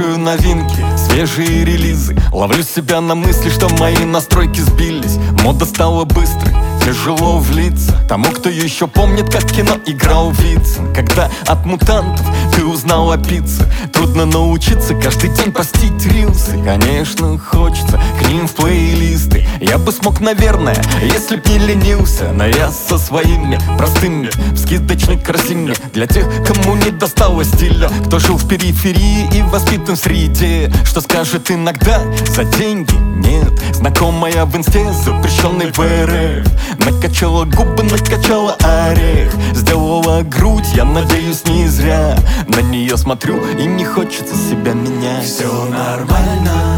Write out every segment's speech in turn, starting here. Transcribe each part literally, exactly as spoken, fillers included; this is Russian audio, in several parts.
Слушаю новинки, свежие релизы. Ловлю себя на мысли, что мои настройки сбились. Мода стала быстрой, тяжело влиться тому, кто еще помнит, как кино играл Вицин. Когда от мутантов ты узнал о пицце, трудно научиться каждый день постить рилсы. Конечно, хочется к ним в плейлисты. Я бы смог, наверное, если б не ленился. Но я со своими простыми в скидочной корзине для тех, кому не досталось стиля, кто жил в периферии и воспитан в среде, что скажет иногда за деньги нет. Знакомая в инсте, запрещенный в эр эф, накачала губы, накачала орех, сделала грудь, я надеюсь, не зря. На нее смотрю и не хочется себя менять. Все нормально,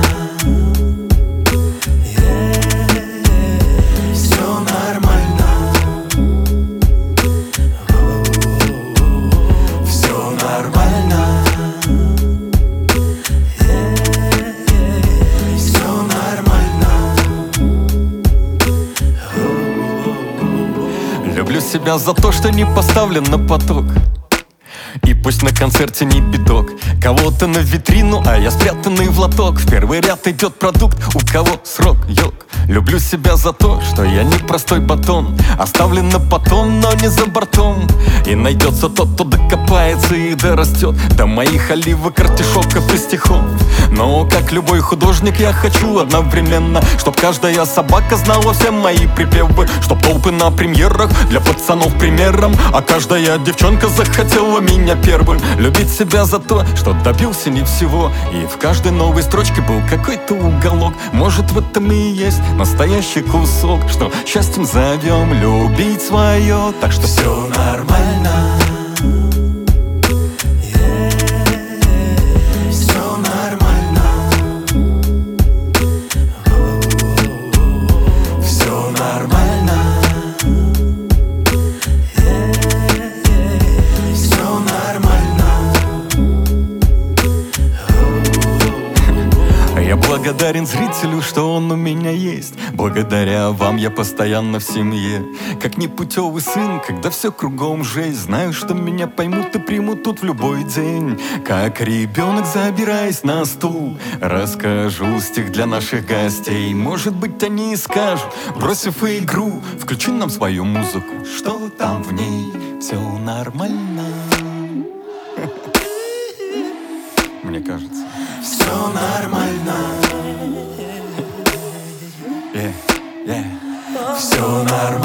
все нормально, все нормально, все нормально. Люблю себя за то, что не поставлен на поток. И пусть на концерте не биток, кого-то на витрину, а я спрятанный в лоток. В первый ряд идет продукт, у кого срок, йог. Люблю себя за то, что я не простой батон, оставлен на потом, но не за бортом. И найдется тот, кто докопается и дорастет до моих оливок, артишоков и стихов. Но, как любой художник, я хочу одновременно, чтоб каждая собака знала все мои припевы, чтоб толпы на премьерах для пацанов примером, а каждая девчонка захотела меня первым. Любить себя за то, что добился не всего, и в каждой новой строчке был какой-то уголок. Может, в этом и есть настоящий кусок, что счастьем зовем любить свое. Так что все нормально, все нормально, все нормально, все нормально. Я благодарен зрителю, что он у меня есть. Благодаря вам я постоянно в семье. Как непутевый сын, когда все кругом жесть. Знаю, что меня поймут и примут тут в любой день. Как ребенок, забираясь на стул, расскажу стих для наших гостей. Может быть, они и скажут, бросив игру, включи нам свою музыку, что там в ней все нормально. Мне кажется. Все нормально, Yeah, yeah. все нормально.